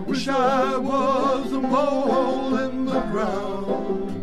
Wish I was a mole in the ground.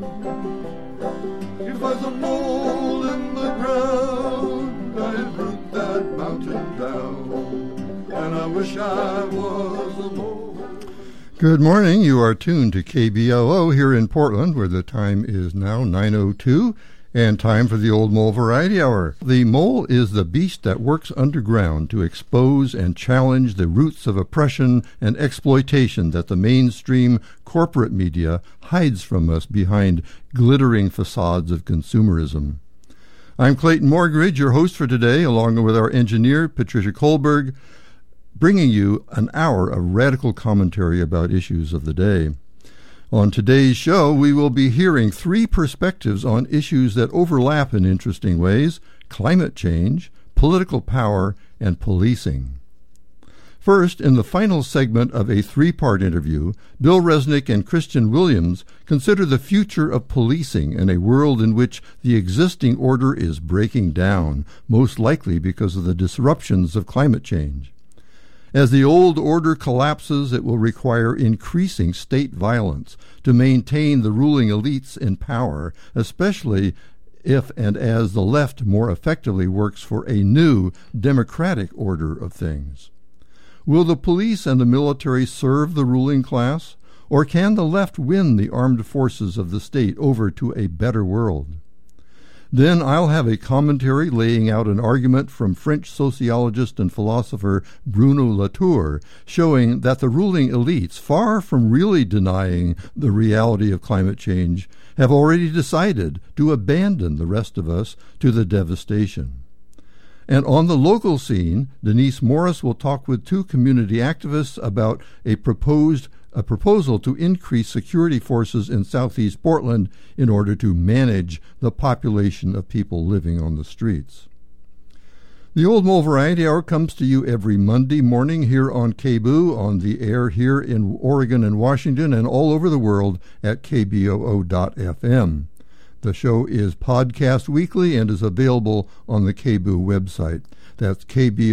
If I was a mole in the ground, I'd root that mountain down. And I wish I was a mole. Good morning. You are tuned to KBOO here in Portland, where the time is now 9:02, and time for the Old Mole Variety Hour. The mole is the beast that works underground to expose and challenge the roots of oppression and exploitation that the mainstream corporate media hides from us behind glittering facades of consumerism. I'm Clayton Morgridge, your host for today, along with our engineer, Patricia Kohlberg, bringing you an hour of radical commentary about issues of the day. On today's show, we will be hearing three perspectives on issues that overlap in interesting ways: climate change, political power, and policing. First, in the final segment of a three-part interview, Bill Resnick and Christian Williams consider the future of policing in a world in which the existing order is breaking down, most likely because of the disruptions of climate change. As the old order collapses, it will require increasing state violence to maintain the ruling elites in power, especially if and as the left more effectively works for a new democratic order of things. Will the police and the military serve the ruling class, or can the left win the armed forces of the state over to a better world? Then I'll have a commentary laying out an argument from French sociologist and philosopher Bruno Latour, showing that the ruling elites, far from really denying the reality of climate change, have already decided to abandon the rest of us to the devastation. And on the local scene, Denise Morris will talk with two community activists about a proposal to increase security forces in southeast Portland in order to manage the population of people living on the streets. The Old Mole Variety Hour comes to you every Monday morning here on KBOO, on the air here in Oregon and Washington and all over the world at kboo.fm. The show is podcast weekly and is available on the KBOO website. That's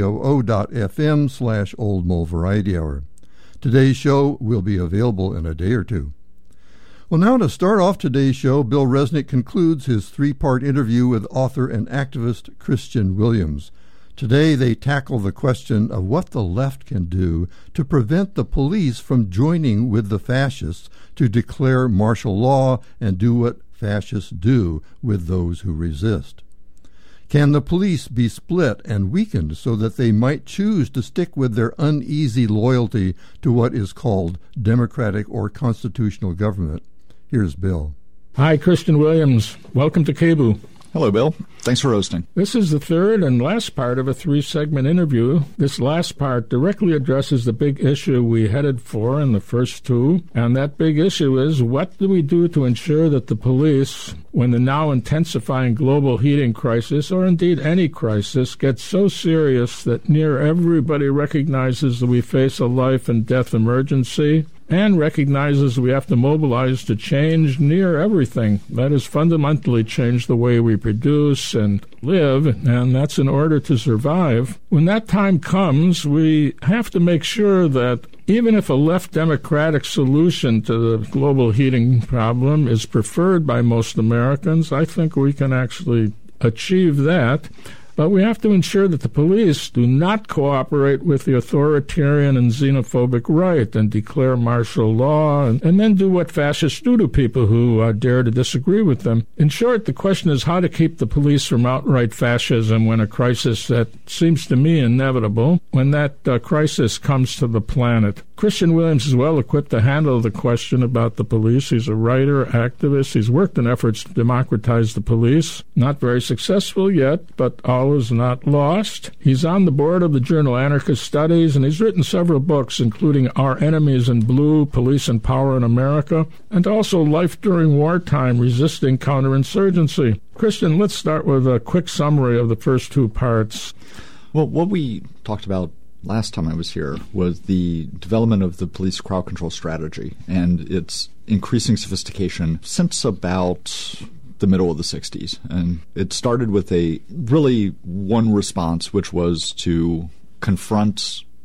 kboo.fm/Old Mole Variety Hour. Today's show will be available in a day or two. Well, now to start off today's show, Bill Resnick concludes his three-part interview with author and activist Christian Williams. Today they tackle the question of what the left can do to prevent the police from joining with the fascists to declare martial law and do what fascists do with those who resist. Can the police be split and weakened so that they might choose to stick with their uneasy loyalty to what is called democratic or constitutional government? Here's Bill. Hi, Christian Williams. Welcome to KBOO. Hello, Bill. Thanks for hosting. This is the third and last part of a three-segment interview. This last part directly addresses the big issue we headed for in the first two, and that big issue is, what do we do to ensure that the police, when the now intensifying global heating crisis, or indeed any crisis, gets so serious that near everybody recognizes that we face a life and death emergency, and recognizes we have to mobilize to change near everything. That is, fundamentally change the way we produce and live, and that's in order to survive. When that time comes, we have to make sure that even if a left democratic solution to the global heating problem is preferred by most Americans, I think we can actually achieve that. But we have to ensure that the police do not cooperate with the authoritarian and xenophobic right and declare martial law and then do what fascists do to people who dare to disagree with them. In short, the question is how to keep the police from outright fascism when a crisis that seems to me inevitable, when that crisis comes to the planet. Christian Williams is well equipped to handle the question about the police. He's a writer, activist. He's worked in efforts to democratize the police. Not very successful yet, but all is not lost. He's on the board of the journal Anarchist Studies, and he's written several books, including Our Enemies in Blue, Police and Power in America, and also Life During Wartime, Resisting Counterinsurgency. Christian, let's start with a quick summary of the first two parts. Well, what we talked about last time I was here was the development of the police crowd control strategy and its increasing sophistication since about the middle of the 60s. And it started with a really one response, which was to confront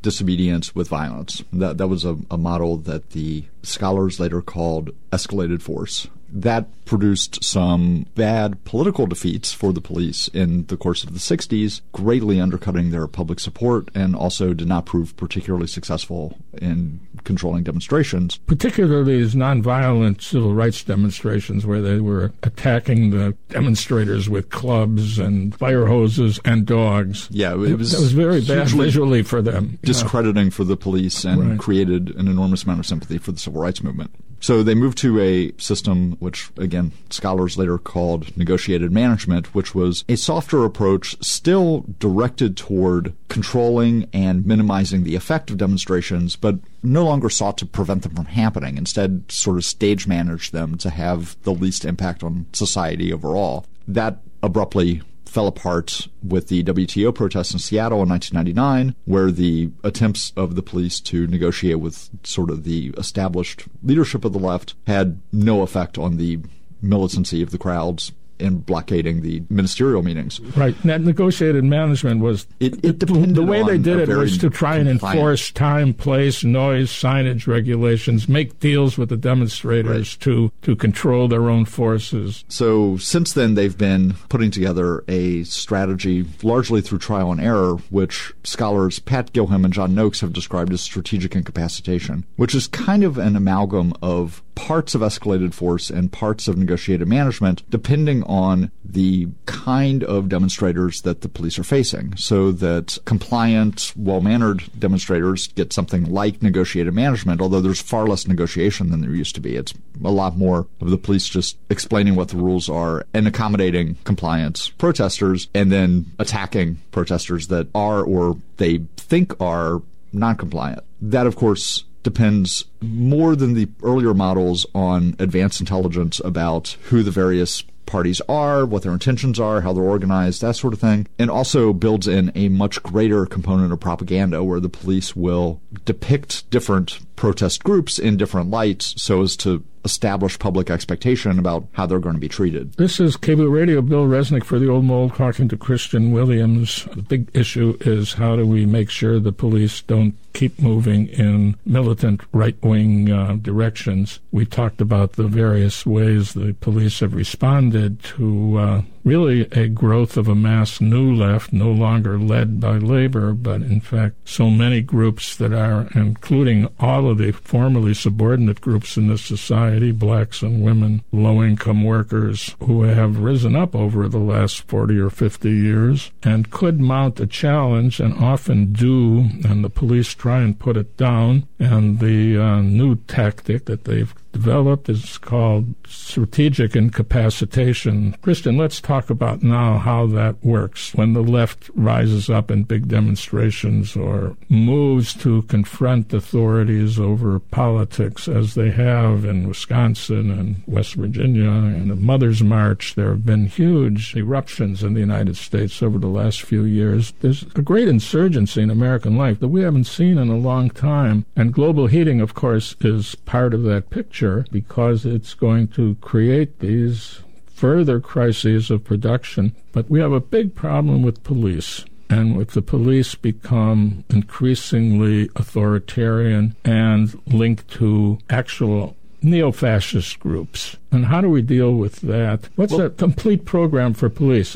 disobedience with violence. That was a model that the scholars later called escalated force. That produced some bad political defeats for the police in the course of the 60s, greatly undercutting their public support, and also did not prove particularly successful in controlling demonstrations. Particularly as nonviolent civil rights demonstrations where they were attacking the demonstrators with clubs and fire hoses and dogs. Yeah, it was very bad visually for them. Discrediting for the police and created an enormous amount of sympathy for the civil rights movement. So they moved to a system which, again, scholars later called negotiated management, which was a softer approach still directed toward controlling and minimizing the effect of demonstrations, but no longer sought to prevent them from happening. Instead, sort of stage managed them to have the least impact on society overall. That abruptly fell apart with the WTO protests in Seattle in 1999, where the attempts of the police to negotiate with sort of the established leadership of the left had no effect on the militancy of the crowds in blockading the ministerial meetings. Right. And that negotiated management was... It depended the way on they did it was to try and enforce time, place, noise, signage regulations, make deals with the demonstrators to control their own forces. So since then, they've been putting together a strategy largely through trial and error, which scholars Pat Gilham and John Noakes have described as strategic incapacitation, which is kind of an amalgam of parts of escalated force and parts of negotiated management, depending on the kind of demonstrators that the police are facing, so that compliant, well-mannered demonstrators get something like negotiated management, although there's far less negotiation than there used to be. It's a lot more of the police just explaining what the rules are and accommodating compliant protesters, and then attacking protesters that are or they think are non-compliant. That, of course, depends more than the earlier models on advanced intelligence about who the various parties are, what their intentions are, how they're organized, that sort of thing, and also builds in a much greater component of propaganda where the police will depict different protest groups in different lights so as to establish public expectation about how they're going to be treated. This is KBOO Radio, Bill Resnick for the Old Mole talking to Christian Williams. The big issue is how do we make sure the police don't keep moving in militant right-wing directions. We talked about the various ways the police have responded to really a growth of a mass new left, no longer led by labor, but in fact so many groups that are, including all of the formerly subordinate groups in this society, blacks and women, low-income workers, who have risen up over the last 40 or 50 years and could mount a challenge, and often do, and the police try and put it down. And the new tactic that they've developed is called strategic incapacitation. Christian, let's talk about now how that works when the left rises up in big demonstrations or moves to confront authorities over politics, as they have in Wisconsin and West Virginia and the Mother's March. There have been huge eruptions in the United States over the last few years. There's a great insurgency in American life that we haven't seen in a long time, and global heating, of course, is part of that picture, because it's going to create these further crises of production. But we have a big problem with police, and if the police become increasingly authoritarian and linked to actual neo-fascist groups. And how do we deal with that? What's a complete program for police?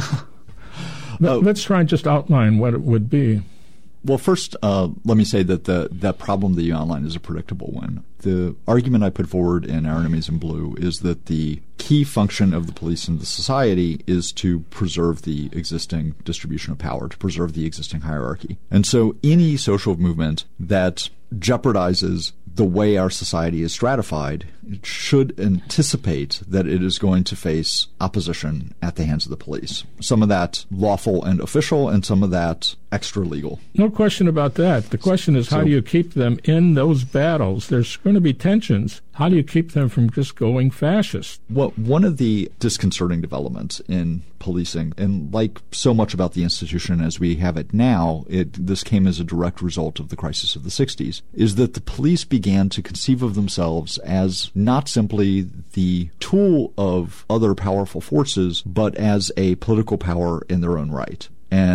Let's try and just outline what it would be. Well, first, let me say that that problem that you outlined is a predictable one. The argument I put forward in Our Enemies in Blue is that the key function of the police in the society is to preserve the existing distribution of power, to preserve the existing hierarchy. And so any social movement that jeopardizes the way our society is stratified should anticipate that it is going to face opposition at the hands of the police. Some of that lawful and official, and some of that extra legal. No question about that. The question is, how do you keep them in those battles? There's going to be tensions. How do you keep them from just going fascist? Well, one of the disconcerting developments in policing, and like so much about the institution as we have it now, this came as a direct result of the crisis of the 60s, is that the police began to conceive of themselves as not simply the tool of other powerful forces, but as a political power in their own right. And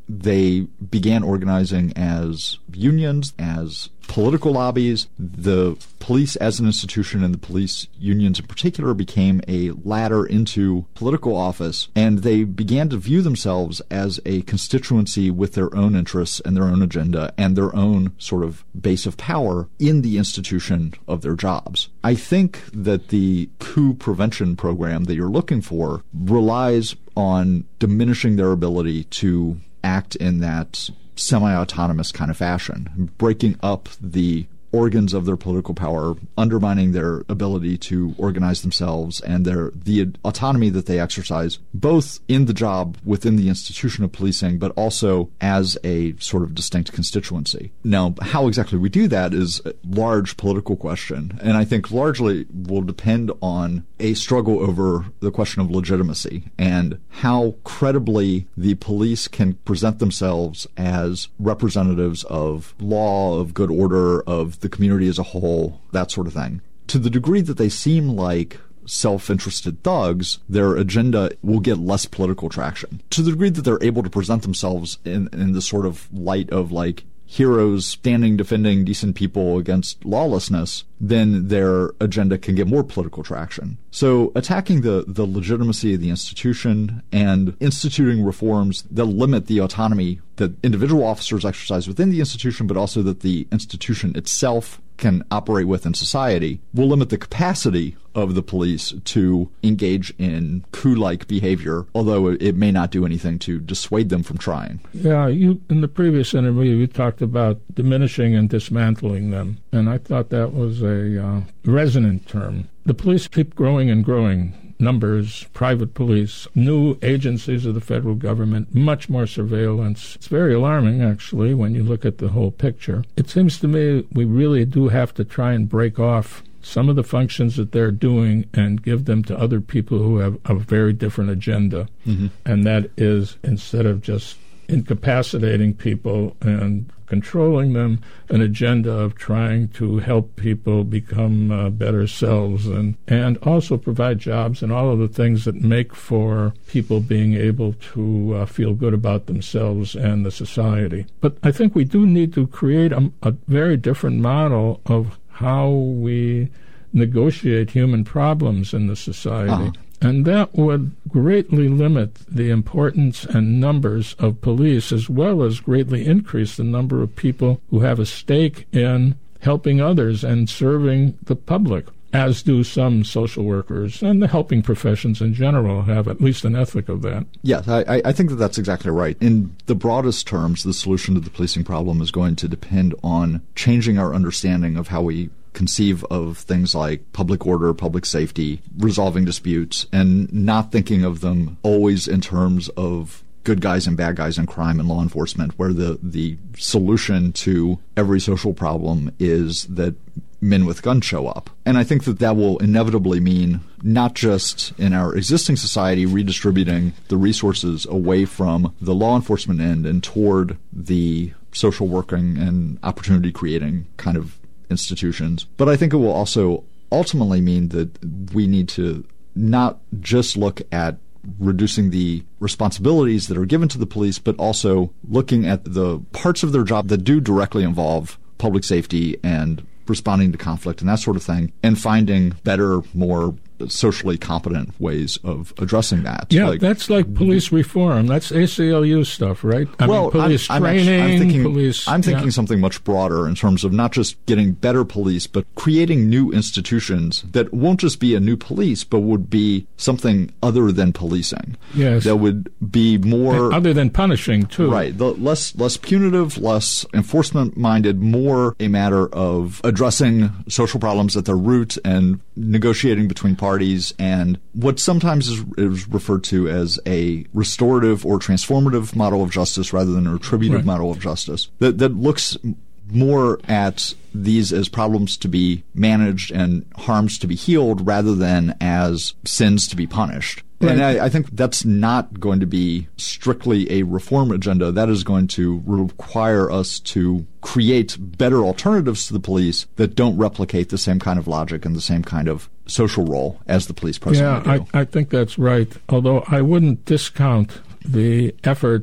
they began organizing as unions, as political lobbies. The police as an institution and the police unions in particular became a ladder into political office, and they began to view themselves as a constituency with their own interests and their own agenda and their own sort of base of power in the institution of their jobs. I think that the coup prevention program that you're looking for relies on diminishing their ability to act in that semi-autonomous kind of fashion, breaking up the organs of their political power, undermining their ability to organize themselves and the autonomy that they exercise, both in the job within the institution of policing, but also as a sort of distinct constituency. Now, how exactly we do that is a large political question, and I think largely will depend on a struggle over the question of legitimacy and how credibly the police can present themselves as representatives of law, of good order, of the community as a whole, that sort of thing. To the degree that they seem like self-interested thugs, their agenda will get less political traction. To the degree that they're able to present themselves in the sort of light of like heroes standing defending decent people against lawlessness, then their agenda can get more political traction. So attacking the legitimacy of the institution and instituting reforms that limit the autonomy that individual officers exercise within the institution, but also that the institution itself can operate with in society, will limit the capacity of the police to engage in coup-like behavior, although it may not do anything to dissuade them from trying. Yeah, you in the previous interview, you talked about diminishing and dismantling them, and I thought that was a resonant term. The police keep growing and growing. Numbers, private police, new agencies of the federal government, much more surveillance. It's very alarming, actually, when you look at the whole picture. It seems to me we really do have to try and break off some of the functions that they're doing and give them to other people who have a very different agenda. Mm-hmm. And that is, instead of just incapacitating people and controlling them, an agenda of trying to help people become better selves and also provide jobs and all of the things that make for people being able to feel good about themselves and the society. But I think we do need to create a very different model of how we negotiate human problems in the society. Uh-huh. And that would greatly limit the importance and numbers of police, as well as greatly increase the number of people who have a stake in helping others and serving the public, as do some social workers, and the helping professions in general have at least an ethic of that. Yes, I think that that's exactly right. In the broadest terms, the solution to the policing problem is going to depend on changing our understanding of how we conceive of things like public order, public safety, resolving disputes, and not thinking of them always in terms of good guys and bad guys in crime and law enforcement, where the solution to every social problem is that men with guns show up. And I think that will inevitably mean not just in our existing society redistributing the resources away from the law enforcement end and toward the social working and opportunity creating kind of institutions, but I think it will also ultimately mean that we need to not just look at reducing the responsibilities that are given to the police, but also looking at the parts of their job that do directly involve public safety and responding to conflict and that sort of thing, and finding better, more socially competent ways of addressing that. Yeah, that's like police reform. That's ACLU stuff, right? Police training, I'm thinking something much broader in terms of not just getting better police, but creating new institutions that won't just be a new police, but would be something other than policing. Yes. That would be more... And other than punishing, too. Right. Less punitive, less enforcement-minded, more a matter of addressing social problems at their root and negotiating between parties, and what sometimes is referred to as a restorative or transformative model of justice rather than a retributive model of justice that looks more at these as problems to be managed and harms to be healed rather than as sins to be punished. Right. And I think that's not going to be strictly a reform agenda. That is going to require us to create better alternatives to the police that don't replicate the same kind of logic and the same kind of social role as the police presently do. I think that's right, although I wouldn't discount the efforts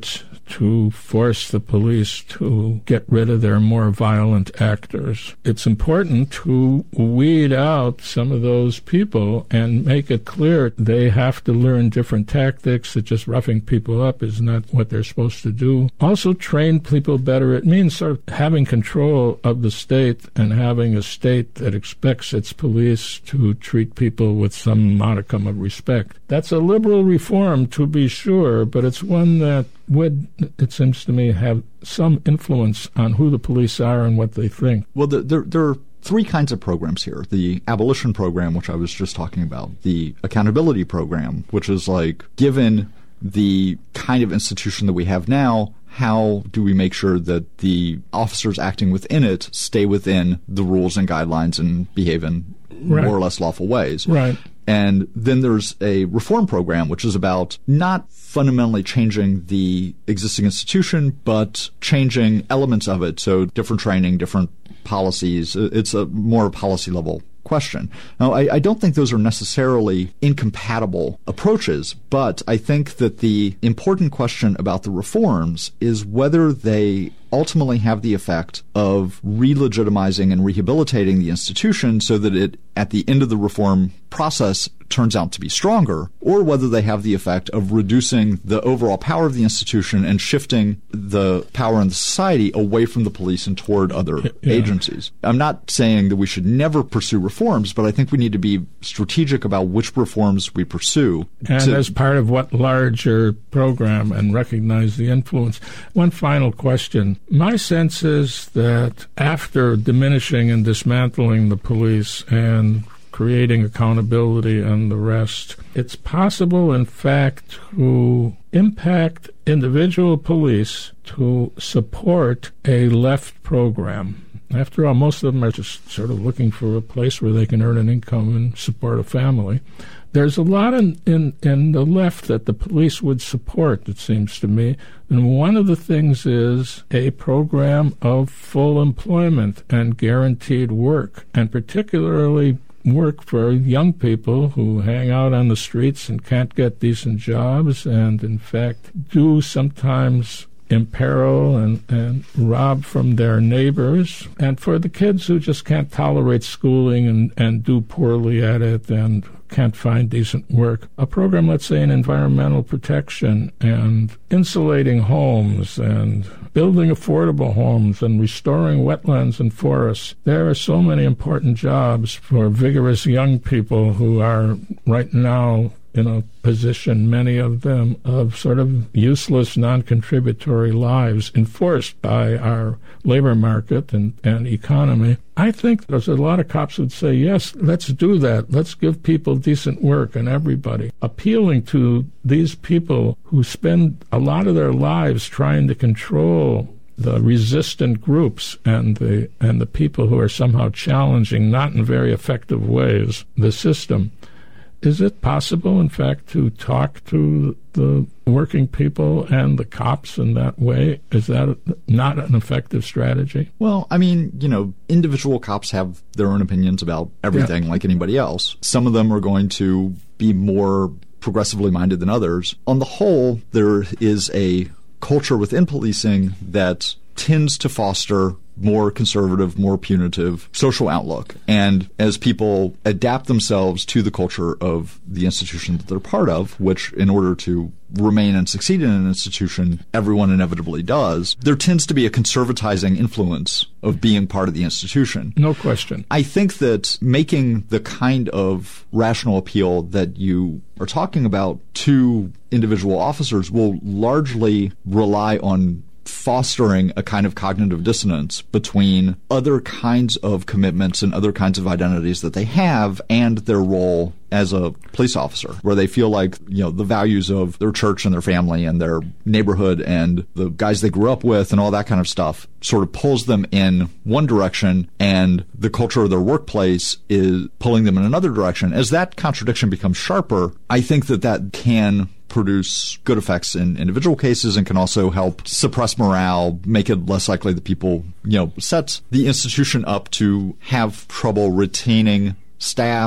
to force the police to get rid of their more violent actors. It's important to weed out some of those people and make it clear they have to learn different tactics, that just roughing people up is not what they're supposed to do. Also train people better. It means sort of having control of the state and having a state that expects its police to treat people with some modicum of respect. That's a liberal reform, to be sure, but it's one that would, it seems to me, have some influence on who the police are and what they think. Well, there are three kinds of programs here. The abolition program, which I was just talking about, the accountability program, which is like, given the kind of institution that we have now, how do we make sure that the officers acting within it stay within the rules and guidelines and behave in more or less lawful ways? Right. And then there's a reform program, which is about not fundamentally changing the existing institution, but changing elements of it. So different training, different policies. It's a more policy level question. Now, I don't think those are necessarily incompatible approaches, but I think that the important question about the reforms is whether they ultimately have the effect of re-legitimizing and rehabilitating the institution so that it, at the end of the reform process, turns out to be stronger, or whether they have the effect of reducing the overall power of the institution and shifting the power in the society away from the police and toward other agencies. I'm not saying that we should never pursue reforms, but I think we need to be strategic about which reforms we pursue. And as part of what larger program, and recognize the influence. One final question. My sense is that after diminishing and dismantling the police and creating accountability and the rest, it's possible, in fact, to impact individual police to support a left program. After all, most of them are just sort of looking for a place where they can earn an income and support a family. There's a lot in the left that the police would support, it seems to me. And one of the things is a program of full employment and guaranteed work, and particularly work for young people who hang out on the streets and can't get decent jobs and, in fact, do sometimes imperil and rob from their neighbors. And for the kids who just can't tolerate schooling and do poorly at it and can't find decent work, a program, let's say, in environmental protection and insulating homes and building affordable homes and restoring wetlands and forests. There are so many important jobs for vigorous young people who are right now in a position, many of them, of sort of useless, non-contributory lives enforced by our labor market and economy. I think there's a lot of cops would say, yes, let's do that. Let's give people decent work, and everybody. Appealing to these people who spend a lot of their lives trying to control the resistant groups and the people who are somehow challenging, not in very effective ways, the system. Is it possible, in fact, to talk to the working people and the cops in that way? Is that not an effective strategy? Well, I mean, individual cops have their own opinions about everything like anybody else. Some of them are going to be more progressively minded than others. On the whole, there is a culture within policing that tends to foster more conservative, more punitive social outlook. And as people adapt themselves to the culture of the institution that they're part of, which in order to remain and succeed in an institution, everyone inevitably does, there tends to be a conservatizing influence of being part of the institution. No question. I think that making the kind of rational appeal that you are talking about to individual officers will largely rely on fostering a kind of cognitive dissonance between other kinds of commitments and other kinds of identities that they have and their role as a police officer, where they feel like, the values of their church and their family and their neighborhood and the guys they grew up with and all that kind of stuff sort of pulls them in one direction, and the culture of their workplace is pulling them in another direction. As that contradiction becomes sharper, I think that can produce good effects in individual cases and can also help suppress morale, make it less likely that people, sets the institution up to have trouble retaining staff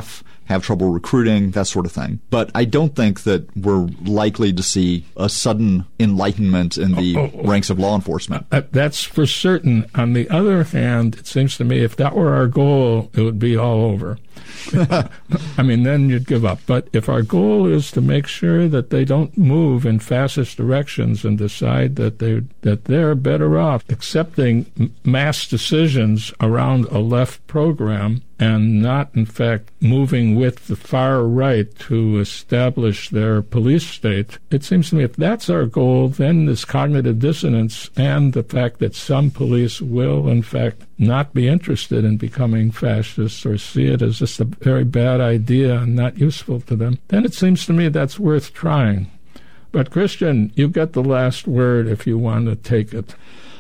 have trouble recruiting, that sort of thing. But I don't think that we're likely to see a sudden enlightenment in the ranks of law enforcement. That's for certain. On the other hand, it seems to me if that were our goal, it would be all over. I mean, then you'd give up. But if our goal is to make sure that they don't move in fascist directions and decide that they're better off accepting mass decisions around a left program and not, in fact, moving with the far right to establish their police state, it seems to me if that's our goal, then this cognitive dissonance and the fact that some police will, in fact, not be interested in becoming fascists or see it as just a very bad idea and not useful to them, then it seems to me that's worth trying. But, Christian, you've got the last word if you want to take it.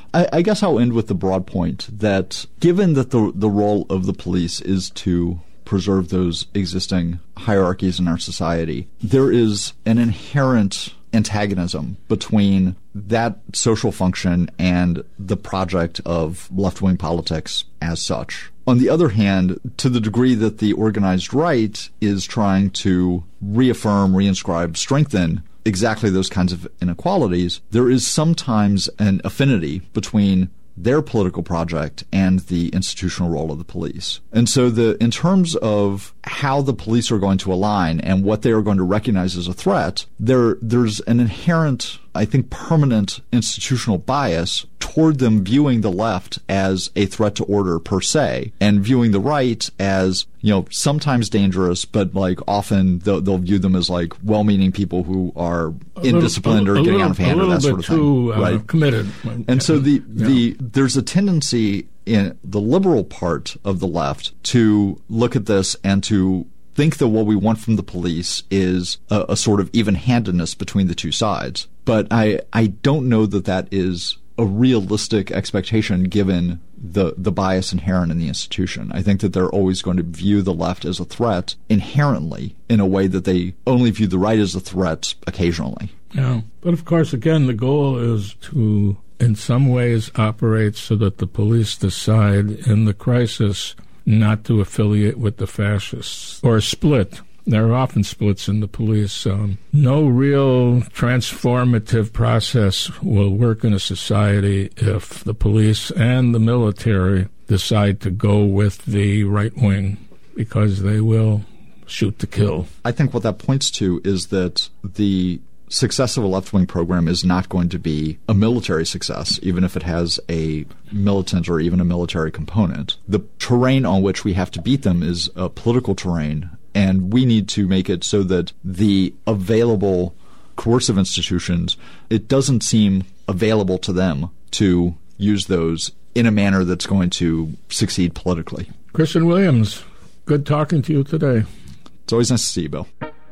I guess I'll end with the broad point that given that the role of the police is to preserve those existing hierarchies in our society, there is an inherent antagonism between that social function and the project of left-wing politics as such. On the other hand, to the degree that the organized right is trying to reaffirm, reinscribe, strengthen exactly those kinds of inequalities, there is sometimes an affinity between their political project and the institutional role of the police. And so in terms of how the police are going to align and what they are going to recognize as a threat, there's an inherent, I think, permanent institutional bias toward them viewing the left as a threat to order per se and viewing the right as, sometimes dangerous, but like often they'll view them as like well-meaning people who are indisciplined or getting out of hand or that sort of thing. Right. Committed. And so there's a tendency in the liberal part of the left to look at this and to think that what we want from the police is a sort of even-handedness between the two sides. But I don't know that is a realistic expectation given the bias inherent in the institution. I think that they're always going to view the left as a threat inherently in a way that they only view the right as a threat occasionally. Yeah. But of course, again, the goal is to, in some ways, operate so that the police decide in the crisis not to affiliate with the fascists or split. There are often splits in the police. No real transformative process will work in a society if the police and the military decide to go with the right wing, because they will shoot to kill. I think what that points to is that the success of a left-wing program is not going to be a military success, even if it has a militant or even a military component. The terrain on which we have to beat them is a political terrain, and we need to make it so that the available coercive institutions, it doesn't seem available to them to use those in a manner that's going to succeed politically. Christian Williams, good talking to you today. It's always nice to see you, Bill.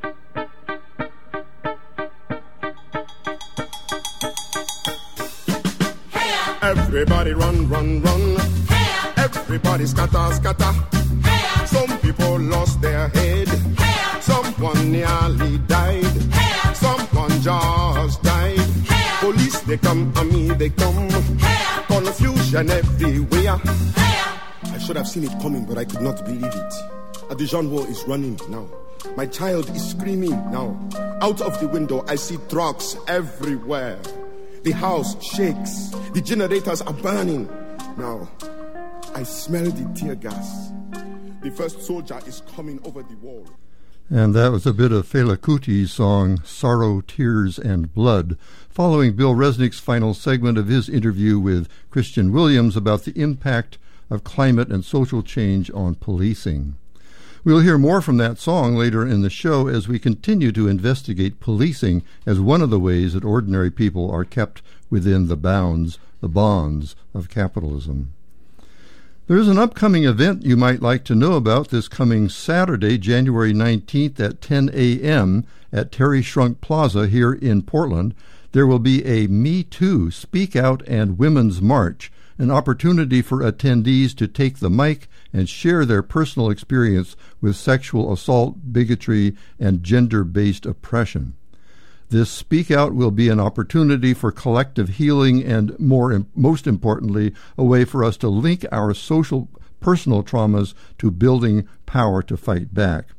Everybody run, run, run. Hey-ya. Everybody scatter, scatter. Hey-ya. Some people lost their head. Hey-ya. Someone nearly died. Hey-ya. Someone just died. Hey-ya. Police, they come, army, they come. Hey-ya. Confusion everywhere. Hey-ya. I should have seen it coming, but I could not believe it. A Dijon war is running now. My child is screaming now. Out of the window, I see trucks everywhere. The house shakes. The generators are burning. Now, I smell the tear gas. The first soldier is coming over the wall. And that was a bit of Fela Kuti's song, Sorrow, Tears, and Blood, following Bill Resnick's final segment of his interview with Christian Williams about the impact of climate and social change on policing. We'll hear more from that song later in the show as we continue to investigate policing as one of the ways that ordinary people are kept within the bonds of capitalism. There's an upcoming event you might like to know about this coming Saturday, January 19th at 10 a.m. at Terry Shrunk Plaza here in Portland. There will be a Me Too Speak Out and Women's March, an opportunity for attendees to take the mic and share their personal experience with sexual assault, bigotry, and gender-based oppression. This Speak Out will be an opportunity for collective healing and, most importantly, a way for us to link our personal traumas to building power to fight back.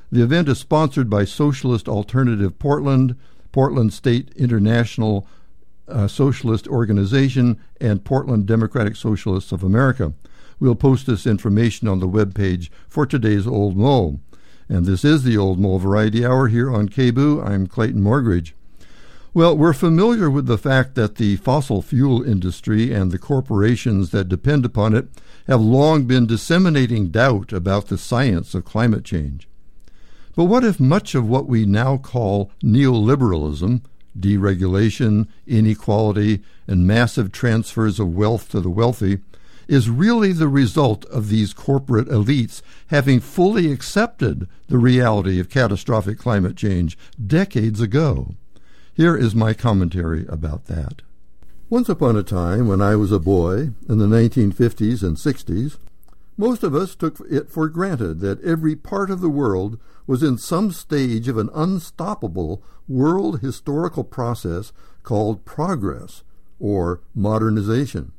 The event is sponsored by Socialist Alternative Portland, Portland State International Socialist Organization, and Portland Democratic Socialists of America. We'll post this information on the webpage for today's Old Mole. And this is the Old Mole Variety Hour here on KBOO. I'm Clayton Morgridge. Well, we're familiar with the fact that the fossil fuel industry and the corporations that depend upon it have long been disseminating doubt about the science of climate change. But what if much of what we now call neoliberalism, deregulation, inequality, and massive transfers of wealth to the wealthy, is really the result of these corporate elites having fully accepted the reality of catastrophic climate change decades ago? Here is my commentary about that. Once upon a time, when I was a boy, in the 1950s and 60s, most of us took it for granted that every part of the world was in some stage of an unstoppable world historical process called progress, or modernization.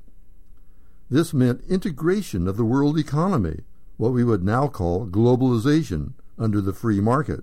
This meant integration of the world economy, what we would now call globalization, under the free market.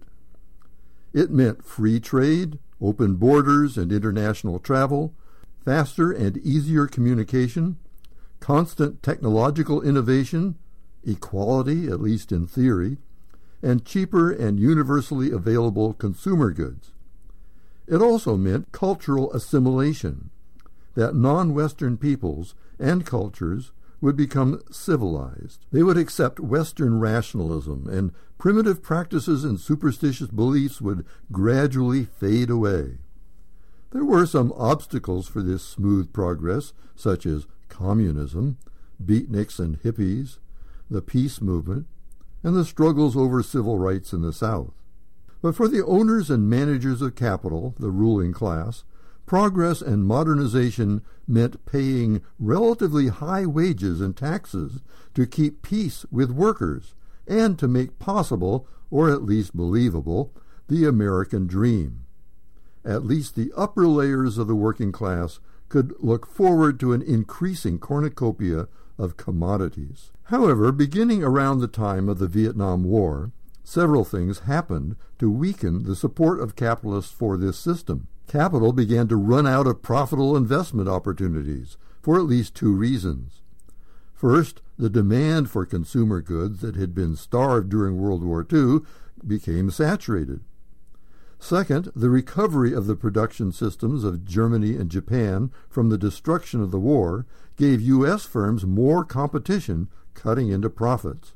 It meant free trade, open borders and international travel, faster and easier communication, constant technological innovation, equality, at least in theory, and cheaper and universally available consumer goods. It also meant cultural assimilation, that non-Western peoples and cultures would become civilized. They would accept Western rationalism, and primitive practices and superstitious beliefs would gradually fade away. There were some obstacles for this smooth progress, such as communism, beatniks and hippies, the peace movement, and the struggles over civil rights in the South. But for the owners and managers of capital, the ruling class, progress and modernization meant paying relatively high wages and taxes to keep peace with workers and to make possible, or at least believable, the American dream. At least the upper layers of the working class could look forward to an increasing cornucopia of commodities. However, beginning around the time of the Vietnam War, several things happened to weaken the support of capitalists for this system. Capital began to run out of profitable investment opportunities for at least two reasons. First, the demand for consumer goods that had been starved during World War II became saturated. Second, the recovery of the production systems of Germany and Japan from the destruction of the war gave U.S. firms more competition, cutting into profits.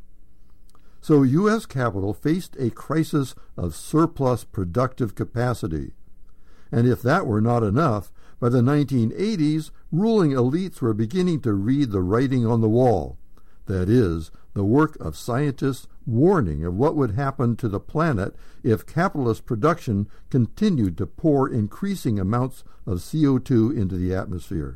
So U.S. capital faced a crisis of surplus productive capacity. And if that were not enough, by the 1980s, ruling elites were beginning to read the writing on the wall. That is, the work of scientists warning of what would happen to the planet if capitalist production continued to pour increasing amounts of CO2 into the atmosphere.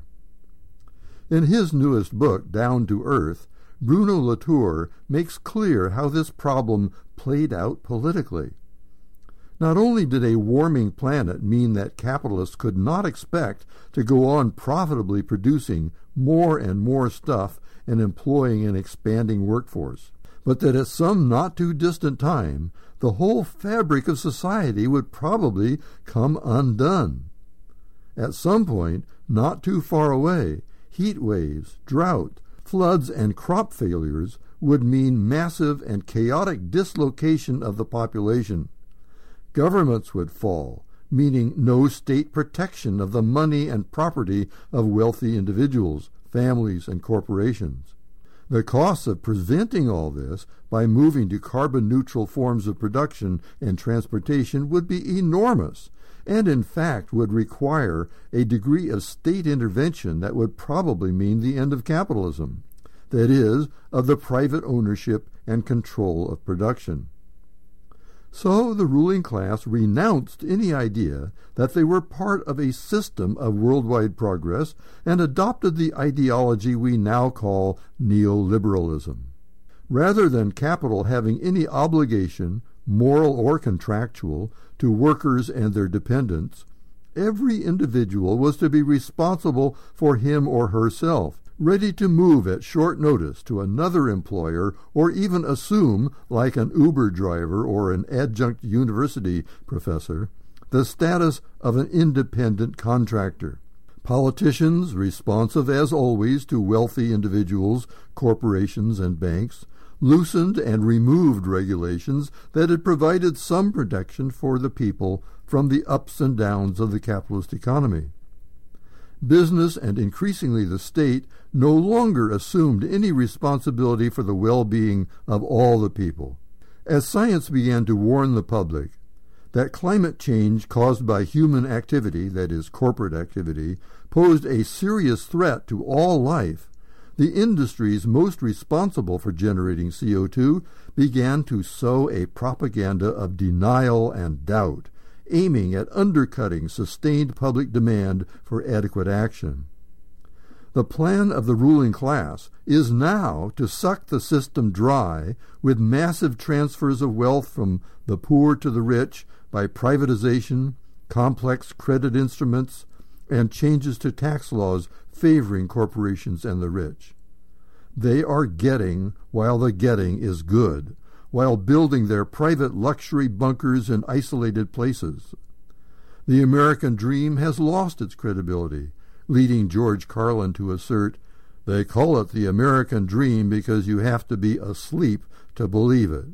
In his newest book, Down to Earth, Bruno Latour makes clear how this problem played out politically. Not only did a warming planet mean that capitalists could not expect to go on profitably producing more and more stuff and employing an expanding workforce, but that at some not too distant time, the whole fabric of society would probably come undone. At some point, not too far away, heat waves, drought, floods, and crop failures would mean massive and chaotic dislocation of the population. Governments would fall, meaning no state protection of the money and property of wealthy individuals, families, and corporations. The costs of preventing all this by moving to carbon-neutral forms of production and transportation would be enormous, and in fact would require a degree of state intervention that would probably mean the end of capitalism, that is, of the private ownership and control of production. So the ruling class renounced any idea that they were part of a system of worldwide progress and adopted the ideology we now call neoliberalism. Rather than capital having any obligation, moral or contractual, to workers and their dependents, every individual was to be responsible for him or herself, ready to move at short notice to another employer or even assume, like an Uber driver or an adjunct university professor, the status of an independent contractor. Politicians, responsive as always to wealthy individuals, corporations, and banks, loosened and removed regulations that had provided some protection for the people from the ups and downs of the capitalist economy. Business, and increasingly the state, no longer assumed any responsibility for the well-being of all the people. As science began to warn the public that climate change caused by human activity, that is, corporate activity, posed a serious threat to all life, the industries most responsible for generating CO2 began to sow a propaganda of denial and doubt, aiming at undercutting sustained public demand for adequate action. The plan of the ruling class is now to suck the system dry with massive transfers of wealth from the poor to the rich by privatization, complex credit instruments, and changes to tax laws favoring corporations and the rich. They are getting while the getting is good, while building their private luxury bunkers in isolated places. The American dream has lost its credibility, leading George Carlin to assert, "They call it the American dream because you have to be asleep to believe it."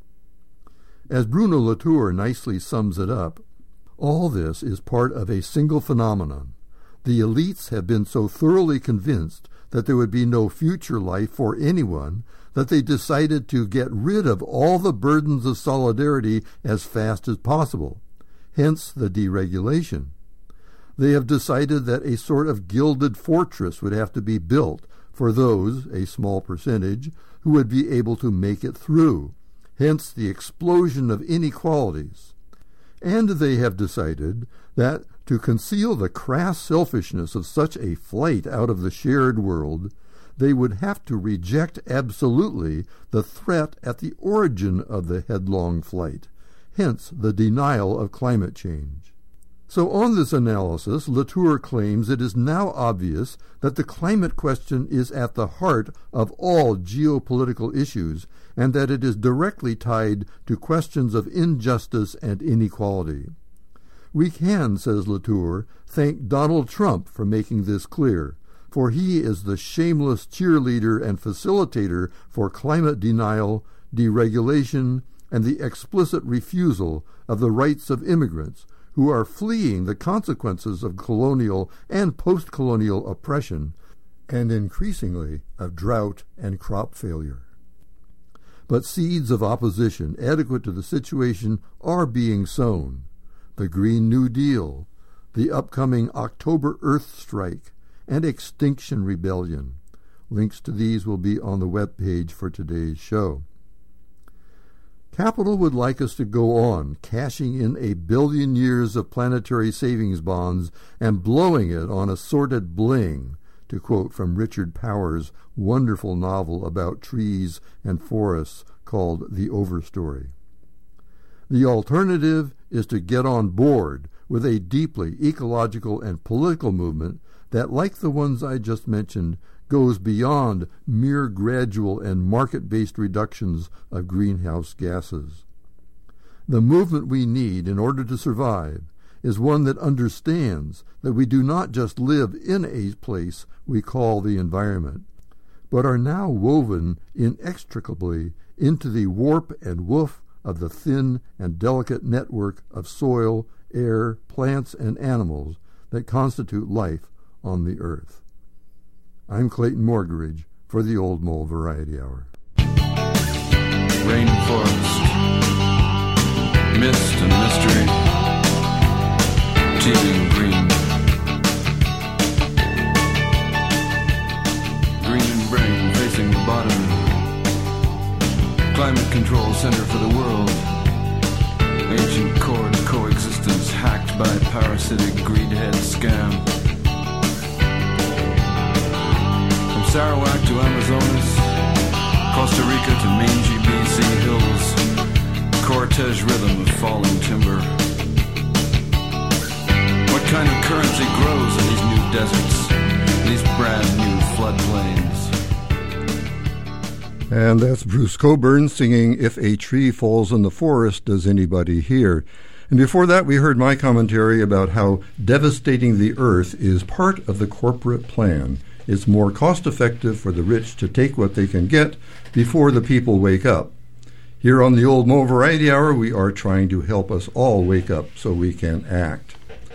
As Bruno Latour nicely sums it up, all this is part of a single phenomenon. The elites have been so thoroughly convinced that there would be no future life for anyone that they decided to get rid of all the burdens of solidarity as fast as possible, hence the deregulation. They have decided that a sort of gilded fortress would have to be built for those, a small percentage, who would be able to make it through, hence the explosion of inequalities. And they have decided that to conceal the crass selfishness of such a flight out of the shared world, they would have to reject absolutely the threat at the origin of the headlong flight, hence the denial of climate change. So on this analysis, Latour claims it is now obvious that the climate question is at the heart of all geopolitical issues and that it is directly tied to questions of injustice and inequality. We can, says Latour, thank Donald Trump for making this clear, for he is the shameless cheerleader and facilitator for climate denial, deregulation, and the explicit refusal of the rights of immigrants who are fleeing the consequences of colonial and post-colonial oppression, and increasingly of drought and crop failure. But seeds of opposition adequate to the situation are being sown. The Green New Deal, the upcoming October Earth Strike, and Extinction Rebellion. Links to these will be on the webpage for today's show. Capital would like us to go on cashing in 1 billion years of planetary savings bonds and blowing it on assorted bling, to quote from Richard Powers' wonderful novel about trees and forests called The Overstory. The alternative is to get on board with a deeply ecological and political movement that, like the ones I just mentioned, goes beyond mere gradual and market-based reductions of greenhouse gases. The movement we need in order to survive is one that understands that we do not just live in a place we call the environment, but are now woven inextricably into the warp and woof of the thin and delicate network of soil, air, plants, and animals that constitute life on the earth. I'm Clayton Morgeridge for the Old Mole Variety Hour. Rainforest, mist and mystery, teeming green. Green and brain facing the bottom. Climate control center for the world. Ancient core to coexistence hacked by parasitic greedhead scam. Sarawak to Amazonas, Costa Rica to mangy BC hills, Cortez rhythm of falling timber. What kind of currency grows in these new deserts, these brand new floodplains? And that's Bruce Cockburn singing If a Tree Falls in the Forest, Does Anybody Hear? And before that, we heard my commentary about how devastating the earth is part of the corporate plan. It's more cost-effective for the rich to take what they can get before the people wake up. Here on the Old Mo Variety Hour, we are trying to help us all wake up so we can act.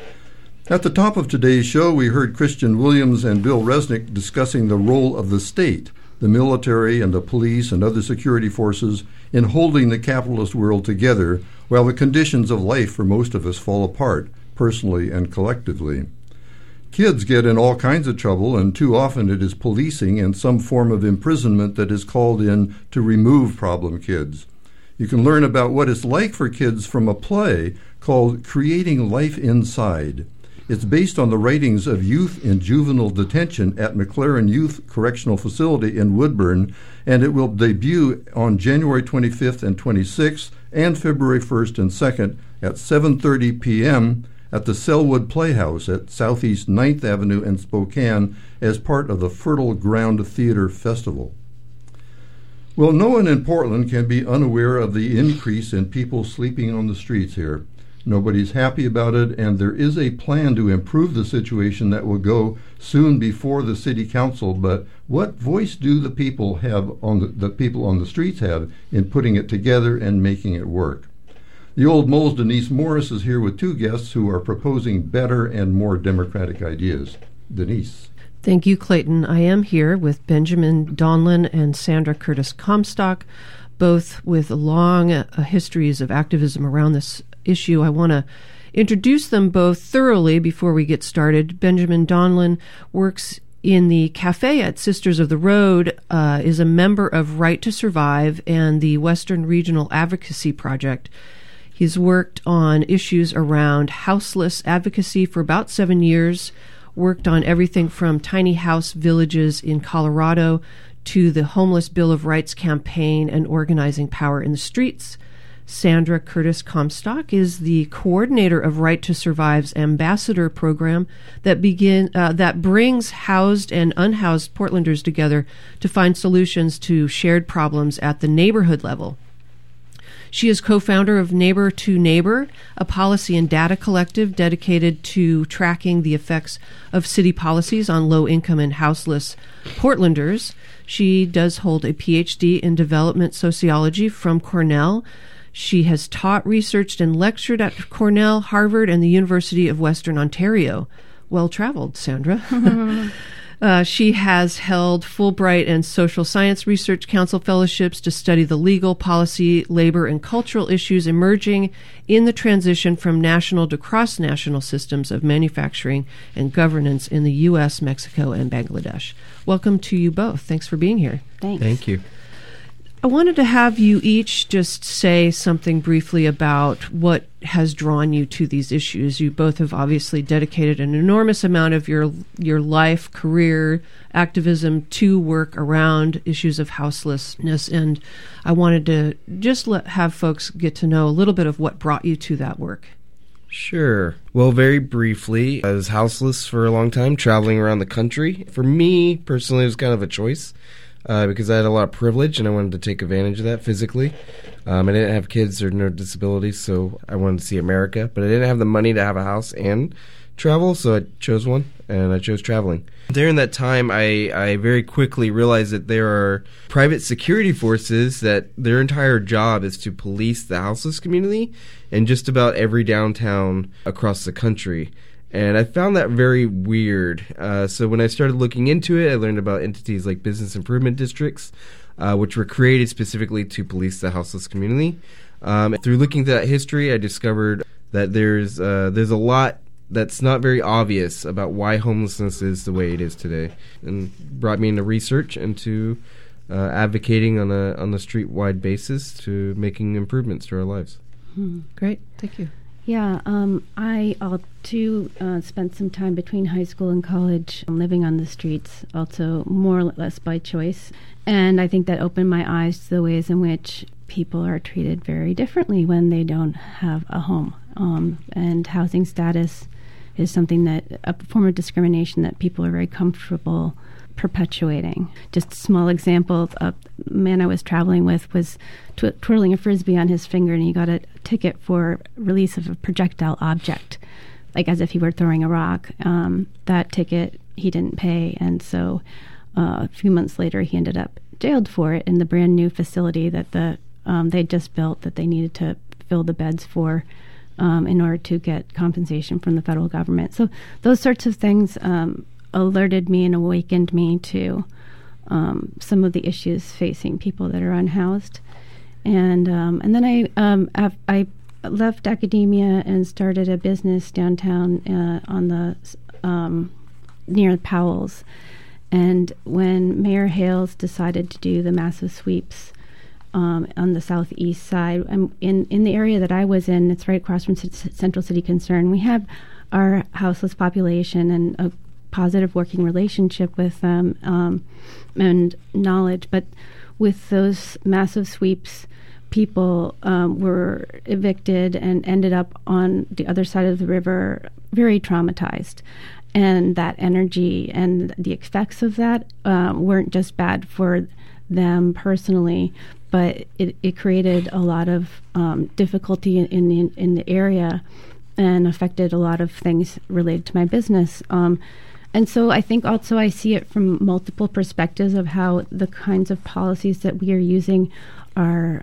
At the top of today's show, we heard Christian Williams and Bill Resnick discussing the role of the state, the military and the police and other security forces in holding the capitalist world together while the conditions of life for most of us fall apart, personally and collectively. Kids get in all kinds of trouble, and too often it is policing and some form of imprisonment that is called in to remove problem kids. You can learn about what it's like for kids from a play called Creating Life Inside. It's based on the writings of youth in juvenile detention at McLaren Youth Correctional Facility in Woodburn, and it will debut on January 25th and 26th and February 1st and 2nd at 7:30 p.m. at the Selwood Playhouse at Southeast 9th Avenue in Spokane as part of the Fertile Ground Theater Festival. Well, no one in Portland can be unaware of the increase in people sleeping on the streets here. Nobody's happy about it, and there is a plan to improve the situation that will go soon before the city council. But what voice do the people have the people on the streets have in putting it together and making it work? The Old Mole's Denise Morris is here with two guests who are proposing better and more democratic ideas. Denise. Thank you, Clayton. I am here with Benjamin Donlin and Sandra Curtis Comstock, both with long histories of activism around this issue. I want to introduce them both thoroughly before we get started. Benjamin Donlin works in the cafe at Sisters of the Road, is a member of Right to Survive and the Western Regional Advocacy Project. He's worked on issues around houseless advocacy for about 7 years, worked on everything from tiny house villages in Colorado to the Homeless Bill of Rights campaign and organizing power in the streets. Sandra Curtis Comstock is the coordinator of Right to Survive's Ambassador program that brings housed and unhoused Portlanders together to find solutions to shared problems at the neighborhood level. She is co-founder of Neighbor to Neighbor, a policy and data collective dedicated to tracking the effects of city policies on low-income and houseless Portlanders. She does hold a PhD in development sociology from Cornell. She has taught, researched, and lectured at Cornell, Harvard, and the University of Western Ontario. Well-traveled, Sandra. She has held Fulbright and Social Science Research Council fellowships to study the legal, policy, labor, and cultural issues emerging in the transition from national to cross-national systems of manufacturing and governance in the U.S., Mexico, and Bangladesh. Welcome to you both. Thanks for being here. Thanks. Thank you. I wanted to have you each just say something briefly about what has drawn you to these issues. You both have obviously dedicated an enormous amount of your life, career, activism to work around issues of houselessness, and I wanted to just have folks get to know a little bit of what brought you to that work. Sure. Well, very briefly, I was houseless for a long time, traveling around the country. For me, personally, it was kind of a choice. Because I had a lot of privilege and I wanted to take advantage of that physically. I didn't have kids or no disabilities, so I wanted to see America. But I didn't have the money to have a house and travel, so I chose one, and I chose traveling. During that time, I very quickly realized that there are private security forces that their entire job is to police the houseless community in just about every downtown across the country. And I found that very weird. So when I started looking into it, I learned about entities like business improvement districts, which were created specifically to police the houseless community. Through looking at that history, I discovered that there's a lot that's not very obvious about why homelessness is the way it is today, and brought me into research and to advocating on a street-wide basis to making improvements to our lives. Great, thank you. Yeah, I too spent some time between high school and college living on the streets, also more or less by choice. And I think that opened my eyes to the ways in which people are treated very differently when they don't have a home. And housing status is something that, a form of discrimination that people are very comfortable perpetuating. Just a small example, a man I was traveling with was twirling a Frisbee on his finger, and he got a ticket for release of a projectile object, like as if he were throwing a rock. That ticket he didn't pay, and so a few months later he ended up jailed for it in the brand new facility that they just built that they needed to fill the beds for in order to get compensation from the federal government. So those sorts of things alerted me and awakened me to some of the issues facing people that are unhoused. And then I left academia and started a business downtown on the near Powell's. And when Mayor Hales decided to do the massive sweeps on the southeast side, in the area that I was in, it's right across from Central City Concern. We have our houseless population and a positive working relationship with them and knowledge. But with those massive sweeps, people were evicted and ended up on the other side of the river very traumatized. And that energy and the effects of that weren't just bad for them personally, but it created a lot of difficulty in the area and affected a lot of things related to my business. And so I think also I see it from multiple perspectives of how the kinds of policies that we are using are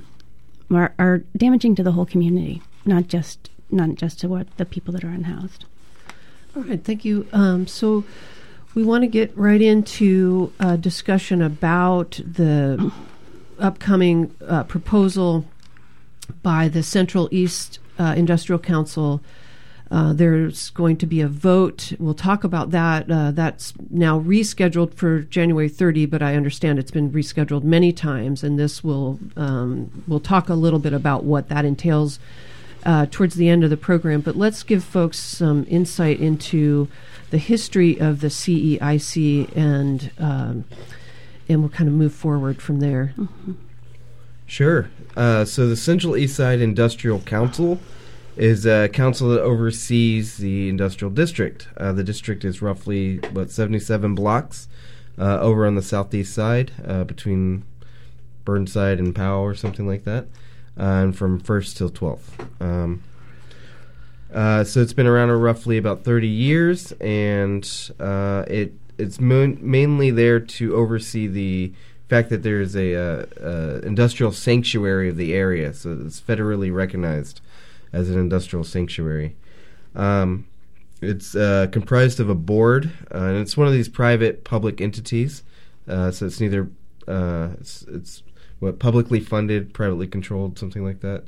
damaging to the whole community, not just to what the people that are unhoused. All right, thank you. So we want to get right into a discussion about the upcoming proposal by the Central East Industrial Council. There's going to be a vote. We'll talk about that. That's now rescheduled for January 30, but I understand it's been rescheduled many times, and this will we'll talk a little bit about what that entails towards the end of the program. But let's give folks some insight into the history of the CEIC, and we'll kind of move forward from there. Mm-hmm. Sure. So the Central East Side Industrial Council is a council that oversees the industrial district. The district is roughly, 77 blocks over on the southeast side between Burnside and Powell or something like that, and from 1st till 12th. So it's been around roughly about 30 years, and it's mainly there to oversee the fact that there is a industrial sanctuary of the area, so it's federally recognized as an industrial sanctuary. It's comprised of a board, and it's one of these private-public entities. So it's neither it's publicly funded, privately controlled, something like that.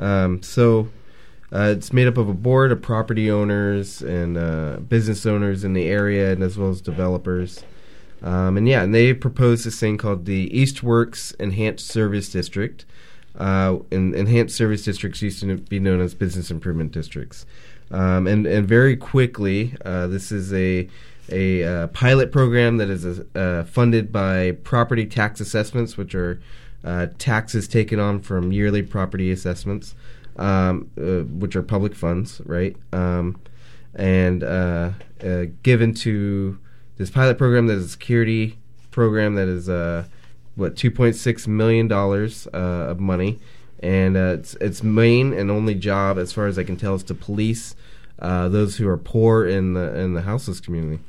It's made up of a board of property owners and business owners in the area, and as well as developers. And they proposed this thing called the Eastworks Enhanced Service District. Enhanced service districts used to be known as business improvement districts. And very quickly, this is a pilot program that is funded by property tax assessments, which are taxes taken on from yearly property assessments, which are public funds, right? And given to this pilot program that is a security program that is $2.6 million of money, and its main and only job, as far as I can tell, is to police those who are poor in the houseless community.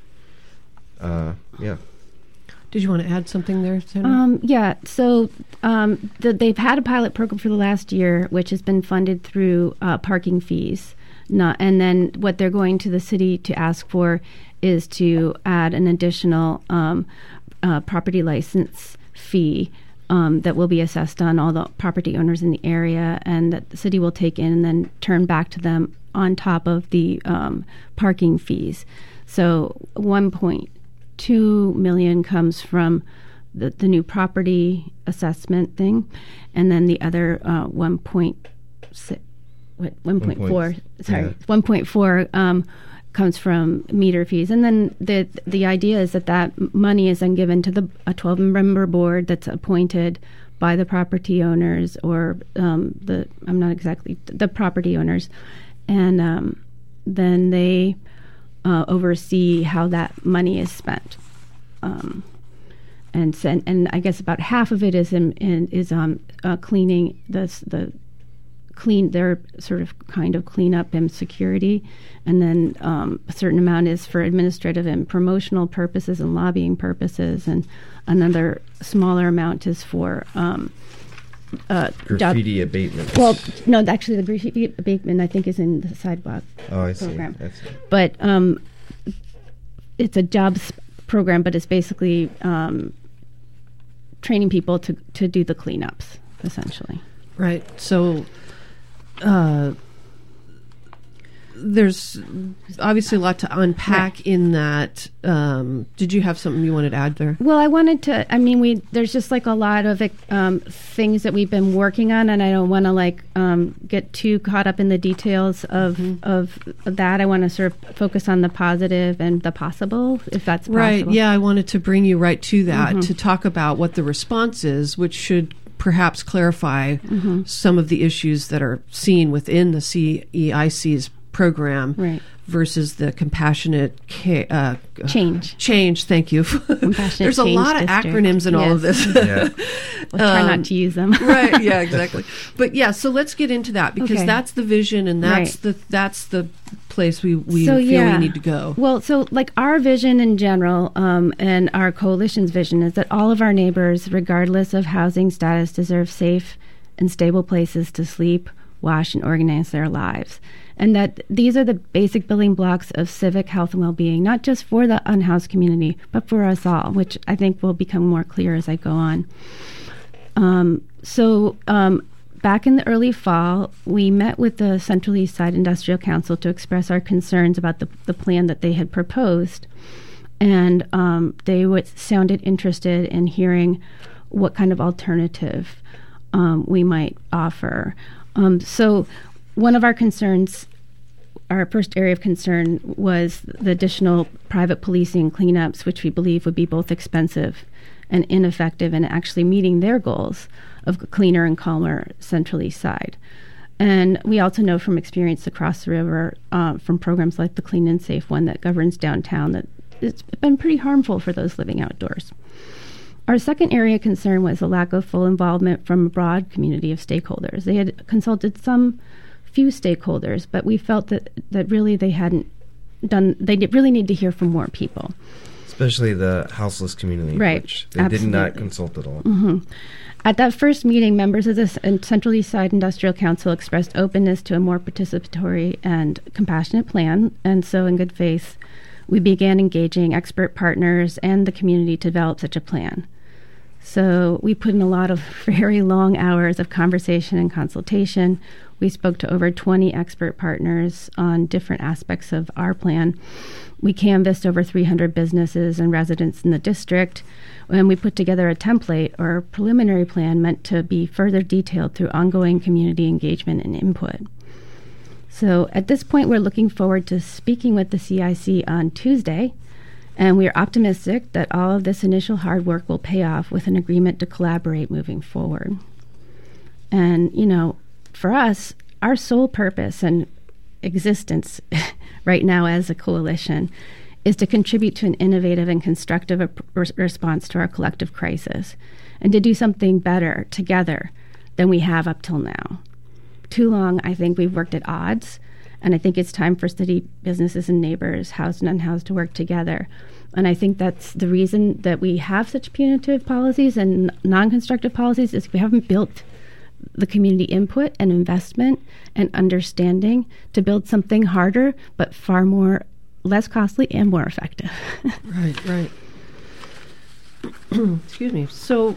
Did you want to add something there, Sandra? So they've had a pilot program for the last year, which has been funded through parking fees. And then what they're going to the city to ask for is to add an additional property license fee that will be assessed on all the property owners in the area, and that the city will take in and then turn back to them on top of the parking fees. So $1.2 million comes from the new property assessment thing, and then the other 1.4 comes from meter fees. And then the idea is that money is then given to a 12-member board that's appointed by the property owners, or the property owners, and then they oversee how that money is spent. and I guess about half of it is cleaning their sort of kind of cleanup and security, and then a certain amount is for administrative and promotional purposes and lobbying purposes, and another smaller amount is for graffiti abatement. Well, no, actually the graffiti abatement I think is in the sidewalk program. I see. But it's a jobs program, but it's basically training people to do the cleanups, essentially. Right. So there's obviously a lot to unpack in that. Did you have something you wanted to add there? Well, I wanted to. I mean, there's just like a lot of things that we've been working on, and I don't want to get too caught up in the details of that. I want to sort of focus on the positive and the possible, if that's possible. Right. Yeah, I wanted to bring you right to that to talk about what the response is, which should perhaps clarify some of the issues that are seen within the CEIC's program versus the compassionate change. Thank you. There's a lot of acronyms in all of this. Yeah. We'll try not to use them. Right. Yeah. Exactly. But yeah. So let's get into that because that's the vision and that's the place we feel we need to go. Well, so like our vision in general, and our coalition's vision is that all of our neighbors, regardless of housing status, deserve safe and stable places to sleep, wash, and organize their lives. And that these are the basic building blocks of civic health and well-being, not just for the unhoused community, but for us all, which I think will become more clear as I go on. Back in the early fall, we met with the Central East Side Industrial Council to express our concerns about the plan that they had proposed. And they sounded interested in hearing what kind of alternative we might offer. So one of our concerns, our first area of concern, was the additional private policing cleanups, which we believe would be both expensive and ineffective in actually meeting their goals of a cleaner and calmer Central East Side. And we also know from experience across the river, from programs like the Clean and Safe one that governs downtown, that it's been pretty harmful for those living outdoors. Our second area of concern was a lack of full involvement from a broad community of stakeholders. They had consulted few stakeholders, but we felt that really they really need to hear from more people. Especially the houseless community, which they did not consult at all. At that first meeting, members of the Central East Side Industrial Council expressed openness to a more participatory and compassionate plan, and so in good faith, we began engaging expert partners and the community to develop such a plan. So we put in a lot of very long hours of conversation and consultation. We spoke to over 20 expert partners on different aspects of our plan. We canvassed over 300 businesses and residents in the district, and we put together a template or a preliminary plan meant to be further detailed through ongoing community engagement and input. So at this point, we're looking forward to speaking with the CIC on Tuesday, and we are optimistic that all of this initial hard work will pay off with an agreement to collaborate moving forward. And, for us, our sole purpose and existence right now as a coalition is to contribute to an innovative and constructive response to our collective crisis and to do something better together than we have up till now. Too long, I think we've worked at odds, and I think it's time for steady businesses and neighbors, housed and unhoused, to work together. And I think that's the reason that we have such punitive policies and non-constructive policies is we haven't built the community input and investment and understanding to build something harder, but far less costly and more effective. Right. Excuse me. So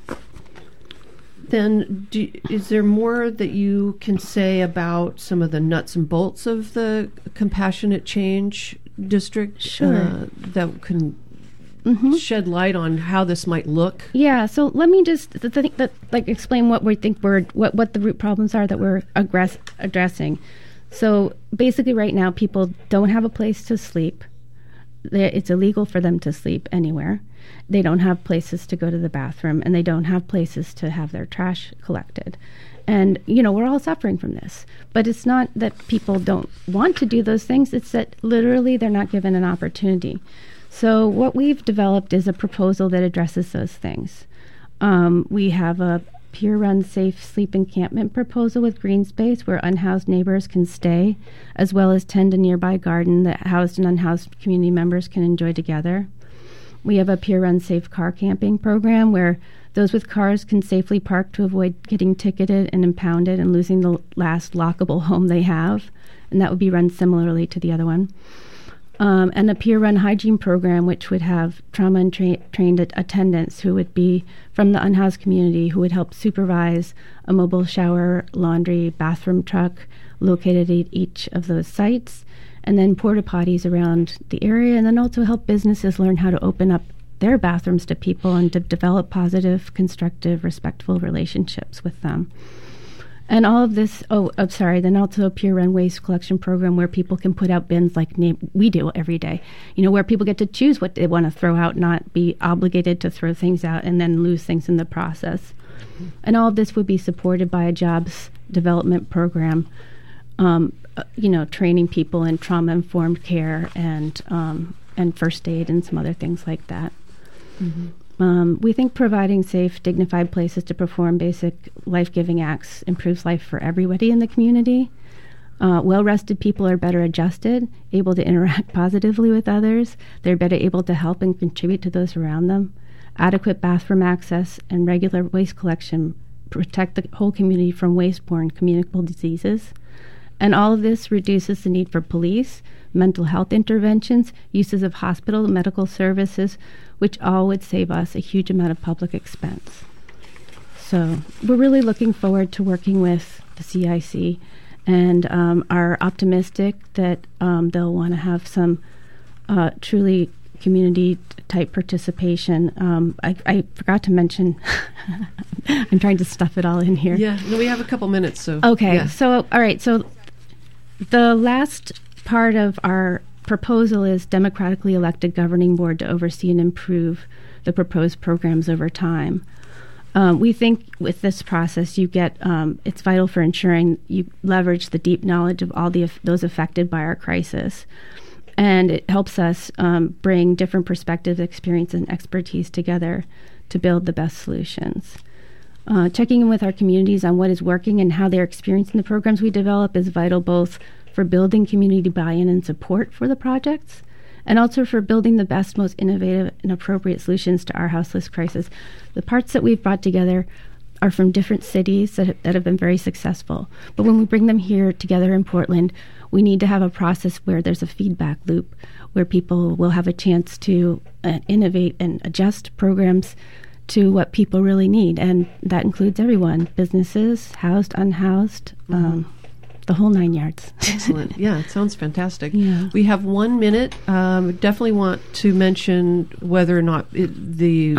then is there more that you can say about some of the nuts and bolts of the Compassionate Change District? Sure. That can shed light on how this might look? Yeah, so let me just explain what we think what the root problems are that we're addressing. So basically right now people don't have a place to sleep. It's illegal for them to sleep anywhere. They don't have places to go to the bathroom, and they don't have places to have their trash collected. And, we're all suffering from this. But it's not that people don't want to do those things. It's that literally they're not given an opportunity. So what we've developed is a proposal that addresses those things. We have a peer-run safe sleep encampment proposal with green space where unhoused neighbors can stay, as well as tend a nearby garden that housed and unhoused community members can enjoy together. We have a peer-run safe car camping program where those with cars can safely park to avoid getting ticketed and impounded and losing the last lockable home they have, and that would be run similarly to the other one. And a peer-run hygiene program, which would have trauma and trained attendants who would be from the unhoused community who would help supervise a mobile shower, laundry, bathroom truck located at each of those sites, and then porta potties around the area, and then also help businesses learn how to open up their bathrooms to people and to develop positive, constructive, respectful relationships with them. And all of this, then also a peer-run waste collection program where people can put out bins like we do every day, where people get to choose what they want to throw out, not be obligated to throw things out and then lose things in the process. And all of this would be supported by a jobs development program, training people in trauma-informed care and first aid and some other things like that. Mm-hmm. We think providing safe, dignified places to perform basic life-giving acts improves life for everybody in the community. Well-rested people are better adjusted, able to interact positively with others. They're better able to help and contribute to those around them. Adequate bathroom access and regular waste collection protect the whole community from waste-borne communicable diseases. And all of this reduces the need for police, mental health interventions, uses of hospital medical services, which all would save us a huge amount of public expense. So we're really looking forward to working with the CIC and are optimistic that they'll want to have some truly community-type participation. I forgot to mention, I'm trying to stuff it all in here. Yeah, no, we have a couple minutes. So okay, yeah. So all right, so the last part of our proposal is democratically elected governing board to oversee and improve the proposed programs over time. We think with this process, you get it's vital for ensuring you leverage the deep knowledge of all those affected by our crisis, and it helps us bring different perspectives, experience, and expertise together to build the best solutions. Checking in with our communities on what is working and how they're experiencing the programs we develop is vital both for building community buy-in and support for the projects, and also for building the best, most innovative and appropriate solutions to our houseless crisis. The parts that we've brought together are from different cities that have been very successful. But when we bring them here together in Portland, we need to have a process where there's a feedback loop, where people will have a chance to innovate and adjust programs to what people really need. And that includes everyone, businesses, housed, unhoused, the whole 9 yards. Excellent. Yeah, it sounds fantastic. Yeah. We have 1 minute. Definitely want to mention whether or not the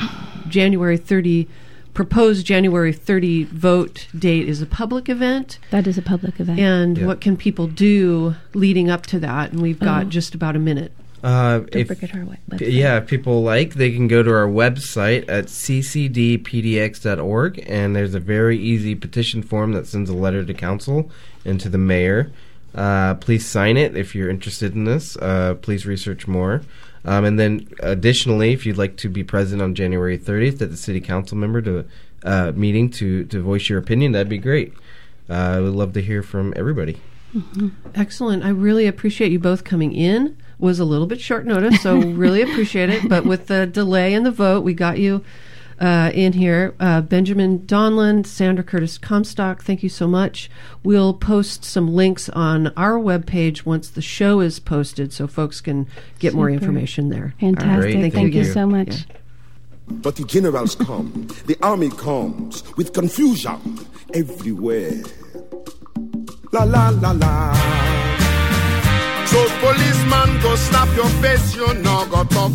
proposed January 30 vote date is a public event. That is a public event. And what can people do leading up to that? And we've got just about a minute. Don't forget our website. Yeah, if people like, they can go to our website at ccdpdx.org, and there's a very easy petition form that sends a letter to council and to the mayor. Please sign it if you're interested in this. Please research more. And then additionally, if you'd like to be present on January 30th at the city council meeting to voice your opinion, that'd be great. I would love to hear from everybody. Mm-hmm. Excellent. I really appreciate you both coming in. Was a little bit short notice, so really appreciate it. But with the delay in the vote, we got you in here. Benjamin Donlin, Sandra Curtis Comstock, thank you so much. We'll post some links on our webpage once the show is posted so folks can get more information there. Fantastic. Right. Thank you so much. Yeah. But the generals come, the army comes, with confusion everywhere. La la la la. So policeman go slap your face, you no go talk.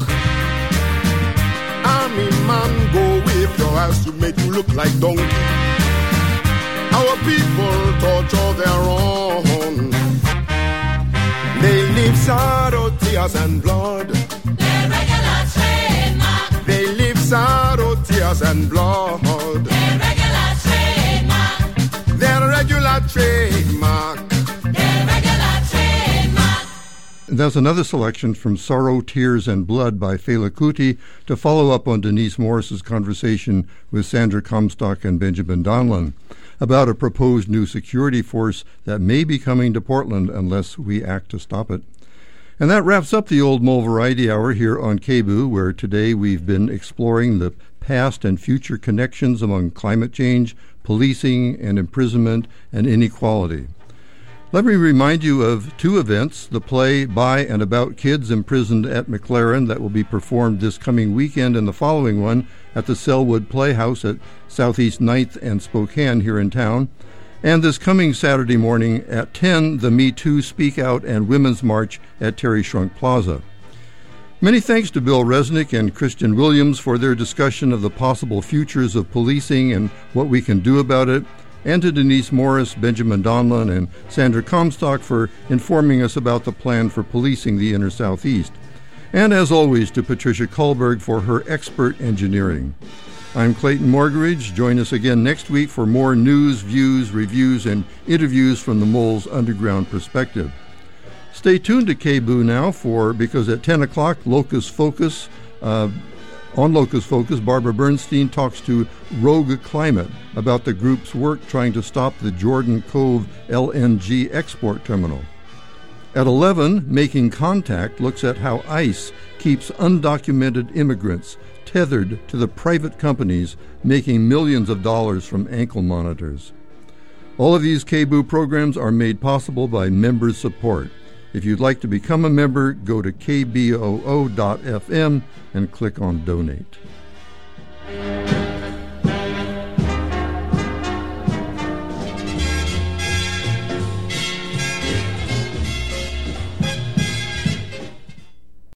Army man go whip your ass to make you look like donkey. Our people torture their own. They live sorrow, tears and blood. Their regular trademark. They live sorrow, tears and blood. Their regular trademark. Their regular trademark. Their regular trademark. And that's another selection from Sorrow, Tears, and Blood by Fela Kuti to follow up on Denise Morris's conversation with Sandra Comstock and Benjamin Donlon about a proposed new security force that may be coming to Portland unless we act to stop it. And that wraps up the Old Mole Variety Hour here on KBOO, where today we've been exploring the past and future connections among climate change, policing, and imprisonment, and inequality. Let me remind you of two events, the play by and about kids imprisoned at McLaren that will be performed this coming weekend and the following one at the Selwood Playhouse at Southeast 9th and Spokane here in town. And this coming Saturday morning at 10, the Me Too Speak Out and Women's March at Terry Shrunk Plaza. Many thanks to Bill Resnick and Christian Williams for their discussion of the possible futures of policing and what we can do about it, and to Denise Morris, Benjamin Donlon, and Sandra Comstock for informing us about the plan for policing the inner Southeast. And as always, to Patricia Kullberg for her expert engineering. I'm Clayton Morgaridge. Join us again next week for more news, views, reviews, and interviews from the Mole's underground perspective. Stay tuned to KBOO now because at 10 o'clock, Locust Focus, on Locust Focus, Barbara Bernstein talks to Rogue Climate about the group's work trying to stop the Jordan Cove LNG export terminal. At 11, Making Contact looks at how ICE keeps undocumented immigrants tethered to the private companies making millions of dollars from ankle monitors. All of these KBOO programs are made possible by member support. If you'd like to become a member, go to kboo.fm and click on Donate.